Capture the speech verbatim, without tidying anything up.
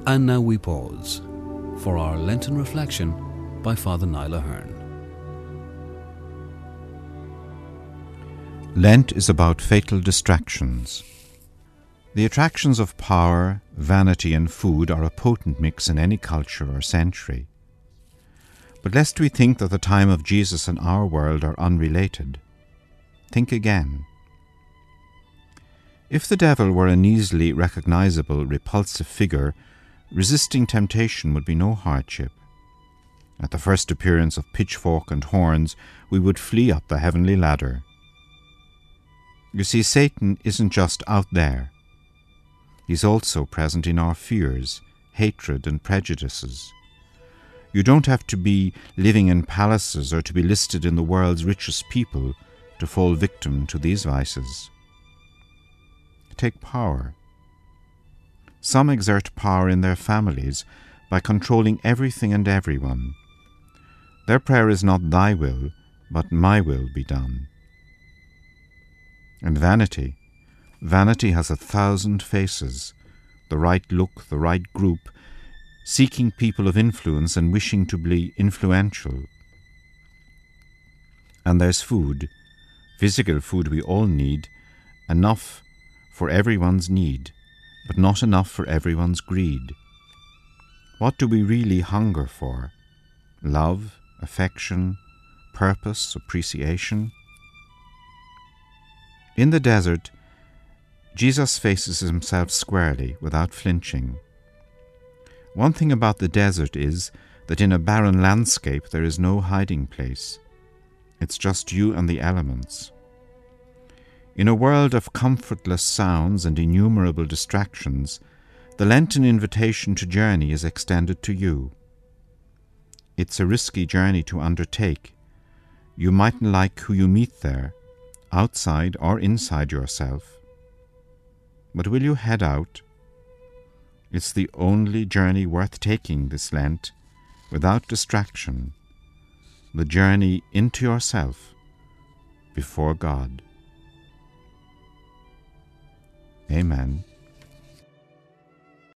And now we pause for our Lenten reflection by Father Niall Ahern. Lent is about fatal distractions. The attractions of power, vanity and food are a potent mix in any culture or century. But lest we think that the time of Jesus and our world are unrelated, think again. If the devil were an easily recognizable, repulsive figure, resisting temptation would be no hardship. At the first appearance of pitchfork and horns, we would flee up the heavenly ladder. You see, Satan isn't just out there. He's also present in our fears, hatred and prejudices. You don't have to be living in palaces or to be listed in the world's richest people to fall victim to these vices. Take power. Some exert power in their families by controlling everything and everyone. Their prayer is not thy will, but my will be done. And vanity. Vanity has a thousand faces, the right look, the right group, seeking people of influence and wishing to be influential. And there's food, physical food we all need, enough for everyone's need, but not enough for everyone's greed. What do we really hunger for? Love, affection, purpose, appreciation? In the desert, Jesus faces himself squarely, without flinching. One thing about the desert is that in a barren landscape there is no hiding place. It's just you and the elements. In a world of comfortless sounds and innumerable distractions, the Lenten invitation to journey is extended to you. It's a risky journey to undertake. You mightn't like who you meet there, outside or inside yourself. But will you head out? It's the only journey worth taking this Lent, without distraction, the journey into yourself before God. Amen.